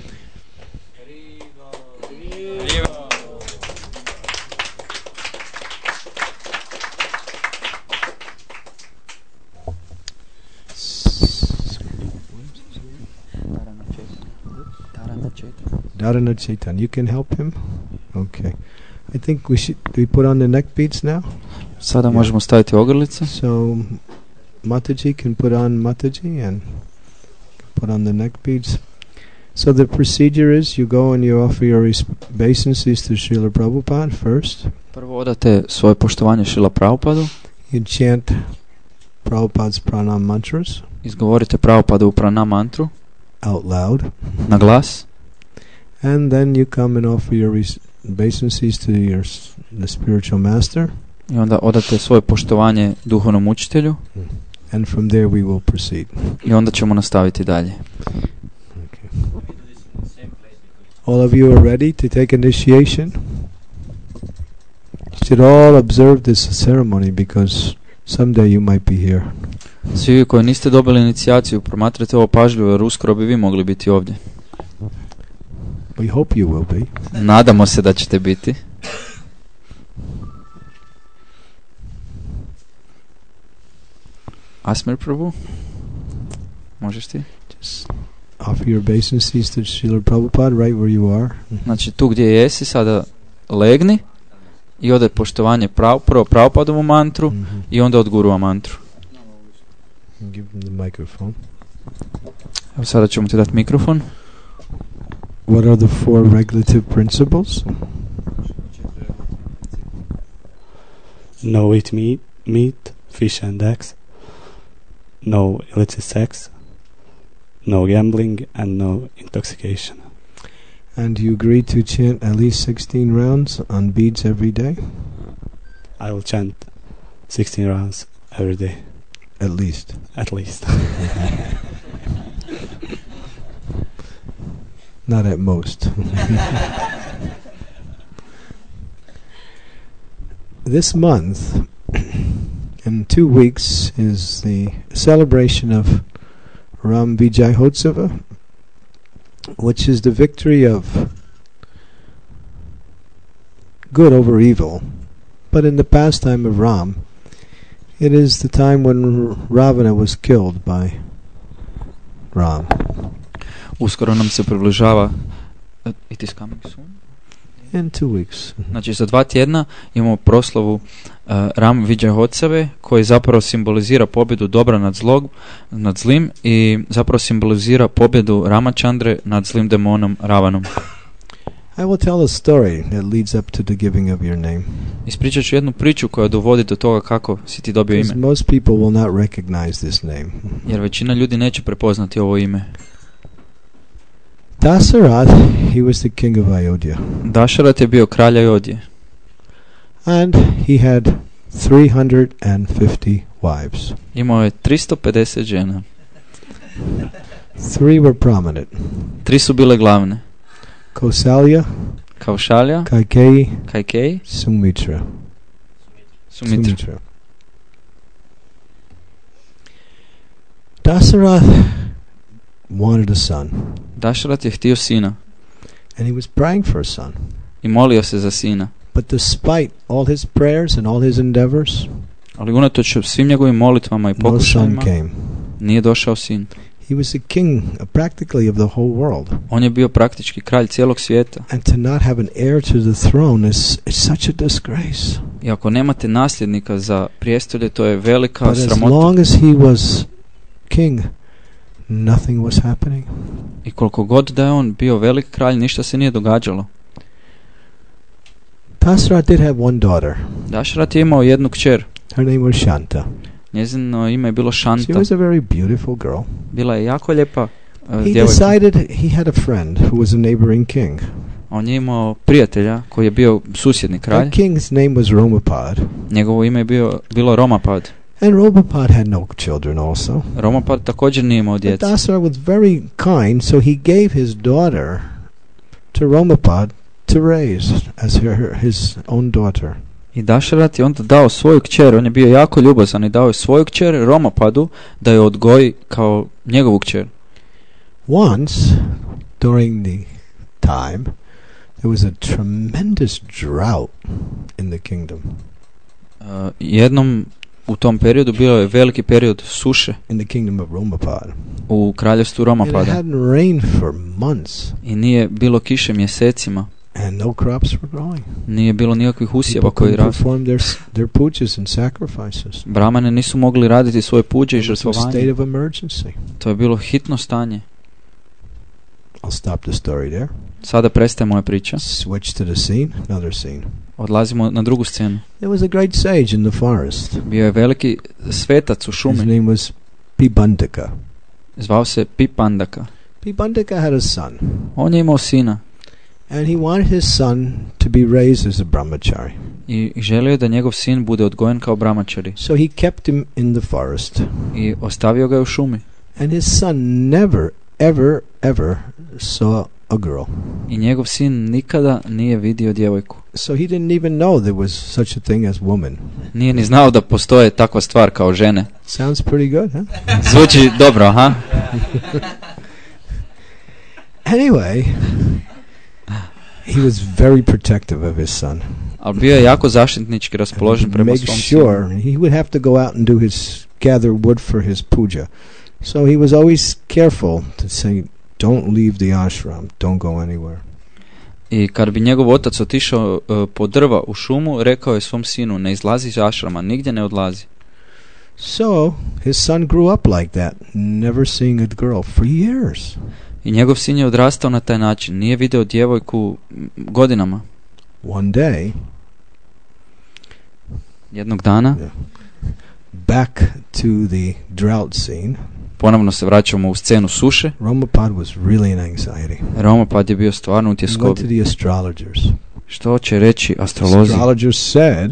[SPEAKER 1] Dharana Chaitan, you can help him? Okay. I think we should, do we put on the neck beads now?
[SPEAKER 2] Sada možemo staviti ogrlice.
[SPEAKER 1] So, Mataji can put on Mataji and put on the neck beads. So the procedure is you go and you offer your obeisances to Srila Prabhupada first.
[SPEAKER 2] Prvo odate svoje poštovanje Šrila Prabhupadu,
[SPEAKER 1] You chant Prabhupada's pranam mantras
[SPEAKER 2] izgovorite Prabhupadu pranam mantru
[SPEAKER 1] out loud.
[SPEAKER 2] na glas,
[SPEAKER 1] And then you come and offer your res- obeisances to your s- the spiritual master.
[SPEAKER 2] i onda odate svoje poštovanje duhovnom učitelju
[SPEAKER 1] And from there we will proceed.
[SPEAKER 2] i onda ćemo nastaviti dalje.
[SPEAKER 1] All of you are ready to take initiation? You should all observe this ceremony because Someday you might be here.
[SPEAKER 2] Svi vi koji niste dobili inicijaciju, promatrajte ovo pažljivo jer uskoro bi vi mogli biti ovdje.
[SPEAKER 1] We hope you will be.
[SPEAKER 2] Nadamo se da ćete biti. Asmir Prabhu, možeš ti?
[SPEAKER 1] Just offer your obeisances to Srila Prabhupada right where you are.
[SPEAKER 2] Znači tu gdje jesi sada legni i odaj poštovanje prav, prvo Prabhupadovu mantru
[SPEAKER 1] Mm-hmm.
[SPEAKER 2] i onda od Gurua mantru.
[SPEAKER 1] Give him the microphone.
[SPEAKER 2] Evo sada ćemo ti dati mikrofon.
[SPEAKER 1] What are the four regulative principles?
[SPEAKER 3] No eat meat, meat, fish and eggs. No illicit sex. No gambling and no intoxication.
[SPEAKER 1] And you agree to chant at least sixteen rounds on beads every day?
[SPEAKER 3] I will chant sixteen rounds every day,
[SPEAKER 1] At least.
[SPEAKER 3] at least.
[SPEAKER 1] Not at most. This month, in two weeks, is the celebration of Ram Vijay Hotsava, which is the victory of good over evil. But in the pastime of Ram, it is the time when Ravana was killed by Ram.
[SPEAKER 2] Uskoro nam se približava. It is coming soon.
[SPEAKER 1] In two weeks.
[SPEAKER 2] Znači za dva tjedna imamo proslavu uh, Ram Vijay Hotsave koji zapravo simbolizira pobjedu dobra nad zlog, nad zlim i zapravo simbolizira pobjedu Ramachandre nad zlim demonom Ravanom.
[SPEAKER 1] I will tell a story that leads up to the giving of your name.
[SPEAKER 2] Ispričat ću jednu priču koja dovodi do toga kako si ti dobio
[SPEAKER 1] Because
[SPEAKER 2] ime.
[SPEAKER 1] most people will not recognize this name.
[SPEAKER 2] Jer većina ljudi neće prepoznati ovo ime.
[SPEAKER 1] Dasarath, he was the king of Ayodhya.
[SPEAKER 2] Dašarat je bio kralj Ajodhje.
[SPEAKER 1] And he had three hundred fifty wives.
[SPEAKER 2] Imao je tristo pedeset žena.
[SPEAKER 1] Three were prominent.
[SPEAKER 2] Tri su bile glavne.
[SPEAKER 1] Kausalya,
[SPEAKER 2] Kaušalja,
[SPEAKER 1] Kaikeyi,
[SPEAKER 2] Kajkeyi,
[SPEAKER 1] Sumitra.
[SPEAKER 2] Sumitra.
[SPEAKER 1] Dasarath wanted a son.
[SPEAKER 2] Dašarat je htio sina
[SPEAKER 1] And he was praying for a son.
[SPEAKER 2] i molio se za sina.
[SPEAKER 1] But despite all his prayers and all his endeavors,
[SPEAKER 2] Ali unatoč svim njegovim molitvama i
[SPEAKER 1] no son
[SPEAKER 2] pokušajima
[SPEAKER 1] came.
[SPEAKER 2] nije došao sin.
[SPEAKER 1] He was the king uh, practically of the whole world.
[SPEAKER 2] On je bio praktički kralj cijelog svijeta.
[SPEAKER 1] And to not have an heir to the throne is, is such a disgrace.
[SPEAKER 2] I ako nemate nasljednika za prijestolje, to je velika
[SPEAKER 1] But as
[SPEAKER 2] sramota.
[SPEAKER 1] long as he was king, nothing was happening.
[SPEAKER 2] I koliko god da je on bio velik kralj, ništa se nije događalo.
[SPEAKER 1] Dasarath did have one daughter.
[SPEAKER 2] Dašarat je imao jednu kćer.
[SPEAKER 1] Her name was Shanta.
[SPEAKER 2] Njezino ime je bilo
[SPEAKER 1] She
[SPEAKER 2] Šanta.
[SPEAKER 1] was a very beautiful girl.
[SPEAKER 2] Bila je jako lijepa uh,
[SPEAKER 1] He
[SPEAKER 2] djevojka.
[SPEAKER 1] decided he had a friend who was a neighboring king.
[SPEAKER 2] On je imao prijatelja koji je bio susjedni kralj.
[SPEAKER 1] That king's name was Romapad.
[SPEAKER 2] Njegovo ime je bio, bilo Romapad.
[SPEAKER 1] And Romapad had no children also.
[SPEAKER 2] Romapad također nije imao
[SPEAKER 1] But
[SPEAKER 2] djece.
[SPEAKER 1] Dasarath was very kind, so he gave his daughter to Romapad to raise as her, his own daughter.
[SPEAKER 2] I Dašarat je onda dao svoju kćer, on je bio jako ljubazan i dao je svoju kćer Romapadu da je odgoji kao njegovu kćer.
[SPEAKER 1] Once, during the time, there was a tremendous drought in the kingdom,
[SPEAKER 2] Uh, jednom u tom periodu bio je veliki period suše
[SPEAKER 1] in the kingdom of Romapad.
[SPEAKER 2] u kraljevstvu
[SPEAKER 1] And it
[SPEAKER 2] Romapada
[SPEAKER 1] hadn't rained for months,
[SPEAKER 2] i nije bilo kiše mjesecima,
[SPEAKER 1] and no crops were growing.
[SPEAKER 2] nije bilo nikakvih usjeva
[SPEAKER 1] People
[SPEAKER 2] koji
[SPEAKER 1] couldn't
[SPEAKER 2] rastu.
[SPEAKER 1] perform their, s- their pujas and sacrifices.
[SPEAKER 2] Bramane nisu mogli raditi svoje puđe i
[SPEAKER 1] It was a state
[SPEAKER 2] žrtvovanje.
[SPEAKER 1] of emergency.
[SPEAKER 2] To je bilo hitno stanje.
[SPEAKER 1] I'll stop the story there.
[SPEAKER 2] Sada prestaje moja priča.
[SPEAKER 1] Switch to the scene, another scene.
[SPEAKER 2] Odlazimo na drugu scenu.
[SPEAKER 1] There was a great sage in the forest.
[SPEAKER 2] Bio je veliki svetac u
[SPEAKER 1] His
[SPEAKER 2] šumi.
[SPEAKER 1] name was Pibandaka.
[SPEAKER 2] Zvao se Pipandaka.
[SPEAKER 1] Pibandaka had a son,
[SPEAKER 2] On je imao sina
[SPEAKER 1] and he wanted his son to be raised as a brahmachari.
[SPEAKER 2] i želio je da njegov sin bude odgojen kao brahmachari.
[SPEAKER 1] So he kept him in the forest,
[SPEAKER 2] I ostavio ga je u šumi.
[SPEAKER 1] and his son never, ever, ever saw a girl.
[SPEAKER 2] I njegov sin nikada nije vidio djevojku.
[SPEAKER 1] So he didn't even know there was such a thing as woman.
[SPEAKER 2] Nije ni znao da postoje takva stvar kao žene.
[SPEAKER 1] Sounds pretty good, huh?
[SPEAKER 2] Zvuči dobro, ha?
[SPEAKER 1] Anyway, he was very protective of his son.
[SPEAKER 2] Ali bio je jako zaštitnički raspoložen prema
[SPEAKER 1] Make
[SPEAKER 2] svom
[SPEAKER 1] sure
[SPEAKER 2] sinu.
[SPEAKER 1] he would have to go out and do his gather wood for his puja. So he was always careful to say, don't leave the ashram, don't go anywhere.
[SPEAKER 2] I kad bi njegov otac otišao uh, po drva u šumu, rekao je svom sinu, ne izlazi iz ašrama, nigdje ne odlazi.
[SPEAKER 1] So his son grew up like that, never seeing a girl for years.
[SPEAKER 2] I njegov sin je odrastao na taj način, nije video djevojku godinama.
[SPEAKER 1] One day,
[SPEAKER 2] jednog dana,
[SPEAKER 1] yeah, back to the drought scene,
[SPEAKER 2] ponovno se vraćamo u scenu suše.
[SPEAKER 1] Romapad was really in anxiety.
[SPEAKER 2] Romapad je bio stvarno u
[SPEAKER 1] He went
[SPEAKER 2] tjeskobi.
[SPEAKER 1] to the astrologers.
[SPEAKER 2] Što će reći astrolozi?
[SPEAKER 1] Astrologers said,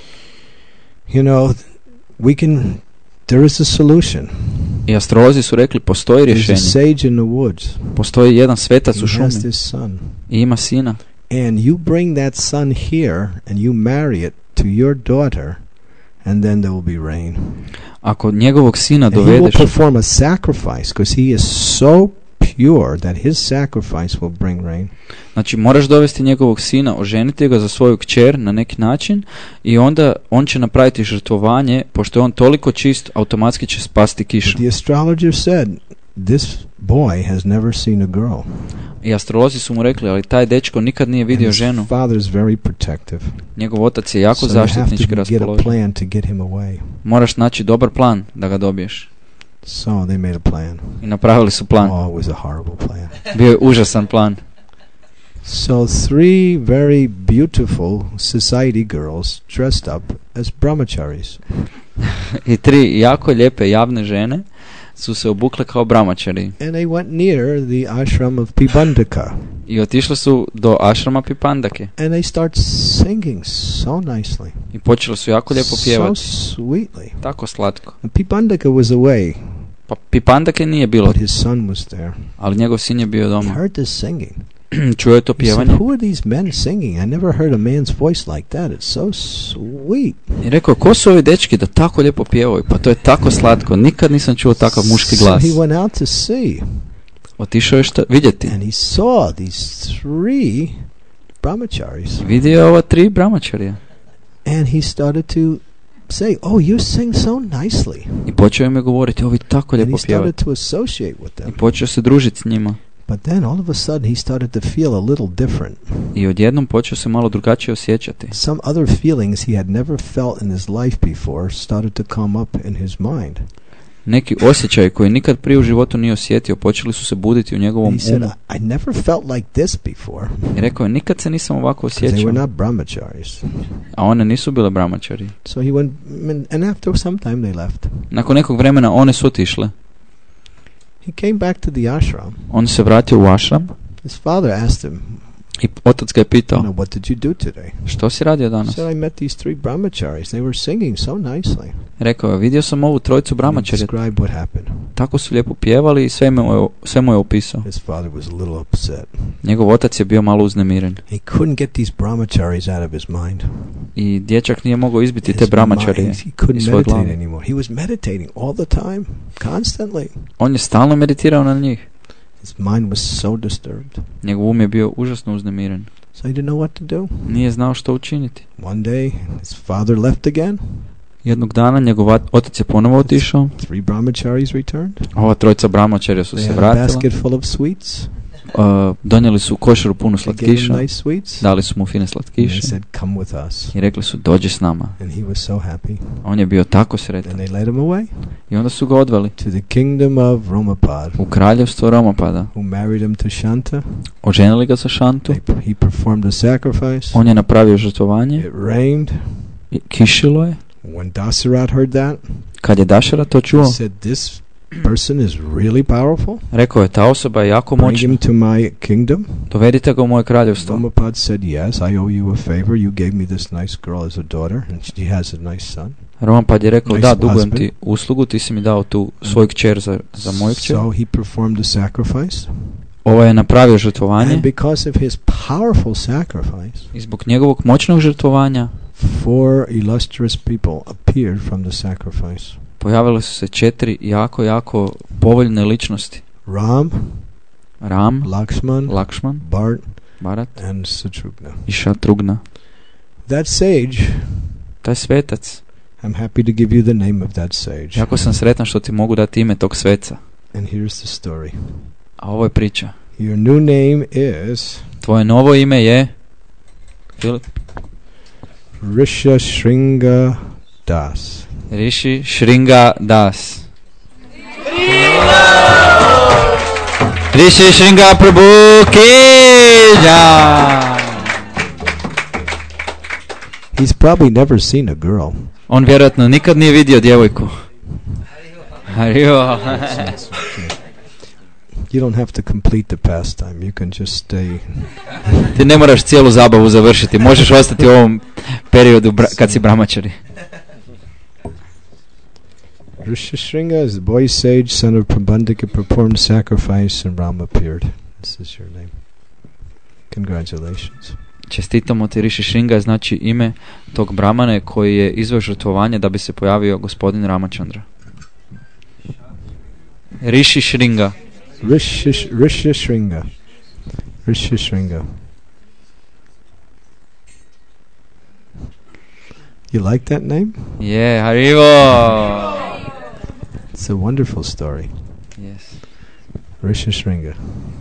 [SPEAKER 1] you know, we can, there is a solution.
[SPEAKER 2] I astrolozi su rekli, postoji
[SPEAKER 1] There's a
[SPEAKER 2] rješenje.
[SPEAKER 1] sage in the woods.
[SPEAKER 2] Postoji jedan svetac u
[SPEAKER 1] He has
[SPEAKER 2] šumi
[SPEAKER 1] this son.
[SPEAKER 2] i ima sina.
[SPEAKER 1] And you bring that son here and you marry it to your daughter, and then there will be rain.
[SPEAKER 2] Ako njegovog sina
[SPEAKER 1] And he will
[SPEAKER 2] dovedeš,
[SPEAKER 1] perform a sacrifice because he is so pure that his sacrifice will bring rain.
[SPEAKER 2] znači moraš dovesti njegovog sina, oženiti ga za svoju kćer na neki način i onda on će napraviti žrtvovanje, pošto je on toliko čist, automatski će spasti kišu.
[SPEAKER 1] The astrologer said, this boy has never seen a girl.
[SPEAKER 2] I astrolozi su mu rekli, ali taj dečko nikad nije
[SPEAKER 1] And
[SPEAKER 2] vidio
[SPEAKER 1] his
[SPEAKER 2] ženu.
[SPEAKER 1] father is very protective.
[SPEAKER 2] Njegov otac je jako
[SPEAKER 1] So you have
[SPEAKER 2] zaštitnički
[SPEAKER 1] to get a
[SPEAKER 2] raspoložen.
[SPEAKER 1] plan to get him away.
[SPEAKER 2] Moraš naći dobar plan da ga dobiješ.
[SPEAKER 1] So they made a plan.
[SPEAKER 2] I napravili su plan.
[SPEAKER 1] Oh, it was a horrible plan.
[SPEAKER 2] Bio je užasan plan.
[SPEAKER 1] So three very beautiful society girls dressed up as brahmacharis.
[SPEAKER 2] I tri jako lijepe javne žene su se obukle kao brahmačari.
[SPEAKER 1] And they went near the ashram of Pibandaka.
[SPEAKER 2] I otišli su do ašrama Pipandake.
[SPEAKER 1] And they start singing so nicely.
[SPEAKER 2] I počeli su jako lijepo
[SPEAKER 1] So
[SPEAKER 2] pjevati.
[SPEAKER 1] sweetly.
[SPEAKER 2] Tako slatko.
[SPEAKER 1] And Pibandaka was away,
[SPEAKER 2] Pa Pipandake nije bilo,
[SPEAKER 1] but his son was there.
[SPEAKER 2] ali njegov sin je bio
[SPEAKER 1] He
[SPEAKER 2] doma.
[SPEAKER 1] heard this singing.
[SPEAKER 2] Čuo je to
[SPEAKER 1] He said,
[SPEAKER 2] pjevanje
[SPEAKER 1] who are these men singing? I never heard a man's voice like that. It's so sweet.
[SPEAKER 2] i rekao, ko su ovi dečki da tako lijepo pjevaju? Pa to je tako slatko. Nikad nisam čuo takav muški
[SPEAKER 1] So
[SPEAKER 2] glas.
[SPEAKER 1] he went out to see,
[SPEAKER 2] Otišao je šta vidjeti.
[SPEAKER 1] and he saw these three brahmacharis.
[SPEAKER 2] Vidio je ova tri brahmačarija.
[SPEAKER 1] And he started to say, oh, you sing so nicely.
[SPEAKER 2] I počeo im je govoriti, ovi tako
[SPEAKER 1] And
[SPEAKER 2] lijepo
[SPEAKER 1] he
[SPEAKER 2] pjevaju.
[SPEAKER 1] started to associate with
[SPEAKER 2] I
[SPEAKER 1] them.
[SPEAKER 2] počeo se družiti s njima.
[SPEAKER 1] But then all of a sudden he started to feel a little different.
[SPEAKER 2] I odjednom počeo se malo drugačije osjećati.
[SPEAKER 1] Some other feelings he had never felt in his life before started to come up in his mind.
[SPEAKER 2] Neki osjećaji koji nikad prije u životu nije osjetio počeli su se buditi u njegovom
[SPEAKER 1] And he said,
[SPEAKER 2] umu.
[SPEAKER 1] I never felt like this before.
[SPEAKER 2] I rekao je, nikad se nisam ovako
[SPEAKER 1] Because they were
[SPEAKER 2] osjećao.
[SPEAKER 1] not brahmacharis.
[SPEAKER 2] A one nisu bile brahmačari.
[SPEAKER 1] So he went, and and after some time they left.
[SPEAKER 2] Nakon nekog vremena one su otišle.
[SPEAKER 1] He came back to the ashram.
[SPEAKER 2] On se vratio u ašram
[SPEAKER 1] His father asked him,
[SPEAKER 2] i otac ga je
[SPEAKER 1] you
[SPEAKER 2] pitao,
[SPEAKER 1] know, what did you do today?
[SPEAKER 2] što si radio
[SPEAKER 1] He
[SPEAKER 2] danas?
[SPEAKER 1] said, I met these three brahmacharis. They were singing so nicely.
[SPEAKER 2] Rekao je, vidio sam ovu trojicu
[SPEAKER 1] And he
[SPEAKER 2] brahmačarja.
[SPEAKER 1] described what happened.
[SPEAKER 2] Tako su lijepo pjevali i sve mu je, sve mu je opisao.
[SPEAKER 1] His father was a little upset.
[SPEAKER 2] Njegov otac je bio malo uznemiren.
[SPEAKER 1] He couldn't get these brahmacharis out of his mind.
[SPEAKER 2] I dječak nije mogao izbiti te
[SPEAKER 1] His
[SPEAKER 2] brahmačarije
[SPEAKER 1] mind, he
[SPEAKER 2] iz
[SPEAKER 1] couldn't
[SPEAKER 2] svoje
[SPEAKER 1] meditate
[SPEAKER 2] glave.
[SPEAKER 1] anymore. He was meditating all the time, constantly.
[SPEAKER 2] On je stalno meditirao na njih.
[SPEAKER 1] His mind was so disturbed.
[SPEAKER 2] Njegov um je bio užasno uznemiren.
[SPEAKER 1] So he didn't know what to do.
[SPEAKER 2] Nije znao što učiniti.
[SPEAKER 1] One day, his father left again.
[SPEAKER 2] Jednog dana njegov otac je ponovo otišao.
[SPEAKER 1] Three brahmacharis returned.
[SPEAKER 2] Ova trojica brahmačarja su
[SPEAKER 1] They
[SPEAKER 2] se
[SPEAKER 1] had a
[SPEAKER 2] vratila.
[SPEAKER 1] basket full of sweets.
[SPEAKER 2] Uh, donijeli su košaru punu
[SPEAKER 1] They gave him
[SPEAKER 2] slatkiša.
[SPEAKER 1] nice sweets.
[SPEAKER 2] Dali su mu fine
[SPEAKER 1] And they
[SPEAKER 2] slatkiše.
[SPEAKER 1] said, come with us.
[SPEAKER 2] I rekli su, dođi s nama.
[SPEAKER 1] And he was so happy.
[SPEAKER 2] On je bio tako
[SPEAKER 1] And
[SPEAKER 2] sretan.
[SPEAKER 1] they led him away
[SPEAKER 2] I onda su ga odveli
[SPEAKER 1] to the kingdom of Romapad,
[SPEAKER 2] u kraljevstvo Romapada.
[SPEAKER 1] who married him to Shanta.
[SPEAKER 2] Oženili ga sa Šantu.
[SPEAKER 1] They, he performed a sacrifice.
[SPEAKER 2] On je napravio žrtvovanje.
[SPEAKER 1] It rained.
[SPEAKER 2] I kišilo je.
[SPEAKER 1] When Dasarat heard that,
[SPEAKER 2] Kad je Dašara to
[SPEAKER 1] he
[SPEAKER 2] čuo,
[SPEAKER 1] said, this person is really powerful.
[SPEAKER 2] rekao je, ta osoba je jako
[SPEAKER 1] Bring
[SPEAKER 2] moćna.
[SPEAKER 1] him to my kingdom.
[SPEAKER 2] Dovedite ga u moje kraljevstvo.
[SPEAKER 1] Romapad said, yes, I owe you a favor. You gave me this nice girl as a daughter, and she has a nice son.
[SPEAKER 2] Romapad je rekao,
[SPEAKER 1] Nice
[SPEAKER 2] da, dugujem
[SPEAKER 1] husband.
[SPEAKER 2] ti uslugu, ti si mi dao tu svoju kćer za, za moju kćer.
[SPEAKER 1] So he performed a sacrifice.
[SPEAKER 2] Ovo je napravio žrtvovanje.
[SPEAKER 1] And because of his powerful sacrifice,
[SPEAKER 2] I zbog njegovog moćnog žrtvovanja
[SPEAKER 1] four illustrious people appeared from the sacrifice.
[SPEAKER 2] pojavile su se četiri jako, jako povoljne ličnosti.
[SPEAKER 1] Ram,
[SPEAKER 2] Ram,
[SPEAKER 1] Lakshman,
[SPEAKER 2] Lakshman,
[SPEAKER 1] Bharat,
[SPEAKER 2] Bharat
[SPEAKER 1] and Satrugna.
[SPEAKER 2] i Šatrugna.
[SPEAKER 1] That sage,
[SPEAKER 2] Taj svetac,
[SPEAKER 1] I'm happy to give you the name of that sage.
[SPEAKER 2] jako sam sretan što ti mogu dati ime tog sveca.
[SPEAKER 1] And here's the story.
[SPEAKER 2] A ovo je priča.
[SPEAKER 1] Your new name is
[SPEAKER 2] Tvoje novo ime je Filip?
[SPEAKER 1] Risha Shringa Das.
[SPEAKER 2] Rishi Shringa Das. Rishi Shringa Prabhu ki jai.
[SPEAKER 1] He's probably never seen a girl.
[SPEAKER 2] On vjerojatno nikad nije vidio djevojku. Haribo.
[SPEAKER 1] You don't have to complete the pastime. You can just stay.
[SPEAKER 2] Ti ne moraš cijelu zabavu završiti. Možeš ostati u ovom periodu bra- kad si brahmachari.
[SPEAKER 1] Rishishringa is the boy sage, son of Prabandika, performed sacrifice, and Ram appeared. This is your name. Congratulations.
[SPEAKER 2] Čestitamo ti. Rishi Shringa znači ime tog brahmane koji je izveo žrtvovanje da bi se pojavio gospodin Ramachandra. Rishi Shringa.
[SPEAKER 1] Rishish, Rishishringa. Rishishringa. You like that name?
[SPEAKER 2] Je, haribo.
[SPEAKER 1] It's a wonderful story.
[SPEAKER 2] Yes.
[SPEAKER 1] Rishishringa.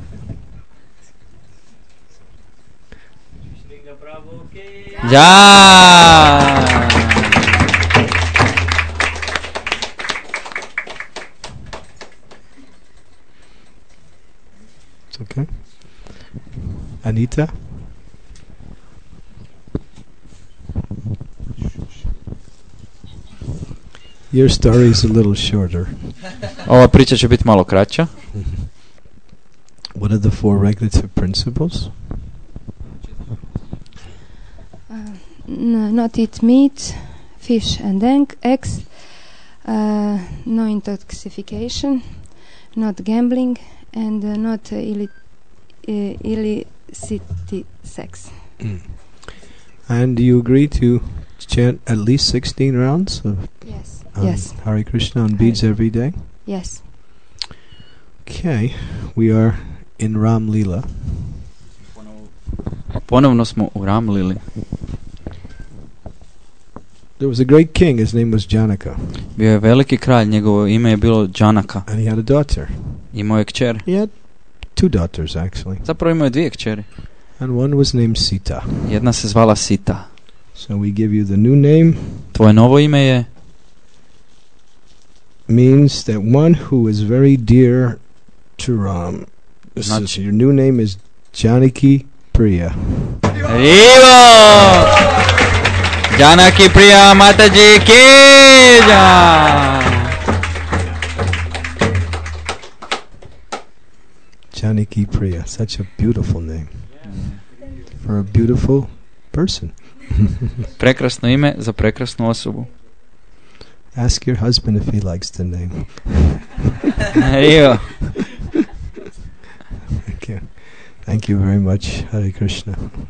[SPEAKER 2] Ja.
[SPEAKER 1] It's okay. Anita? Your story is a little shorter.
[SPEAKER 2] Ova priča će biti malo kraća.
[SPEAKER 1] What are the four regulative principles?
[SPEAKER 4] Uh, n- not eat meat, fish and egg- eggs, uh, no intoxication, not gambling, and uh, not uh, illi- uh, illicit sex.
[SPEAKER 1] Mm. And do you agree to chant at least sixteen rounds of
[SPEAKER 4] Yes.
[SPEAKER 1] um,
[SPEAKER 4] Yes.
[SPEAKER 1] Hare Krishna on beads every day?
[SPEAKER 4] Yes.
[SPEAKER 1] Okay, we are in Ram Leela.
[SPEAKER 2] Ponovno smo u Ramlili.
[SPEAKER 1] There was a great king, his name was Janaka,
[SPEAKER 2] Bio je veliki kralj, njegovo ime je bilo Janaka.
[SPEAKER 1] and he had a daughter.
[SPEAKER 2] Imao je kćer.
[SPEAKER 1] He had two daughters, actually,
[SPEAKER 2] Zapravo imao je dvije kćeri.
[SPEAKER 1] and one was named Sita.
[SPEAKER 2] Jedna se zvala Sita.
[SPEAKER 1] So we give you the new name,
[SPEAKER 2] Tvoje novo ime je
[SPEAKER 1] means that one who is very dear to Ram. This
[SPEAKER 2] Not-
[SPEAKER 1] is, your new name is Janaki Priya.
[SPEAKER 2] Haribo! Janaki Priya Mataji ki jai.
[SPEAKER 1] Janaki Priya, such a beautiful name for a beautiful person.
[SPEAKER 2] Prekrasno ime za prekrasnu osobu.
[SPEAKER 1] Ask your husband if he likes the name.
[SPEAKER 2] Haribo.
[SPEAKER 1] Thank you. Thank you very much. Hare Krishna.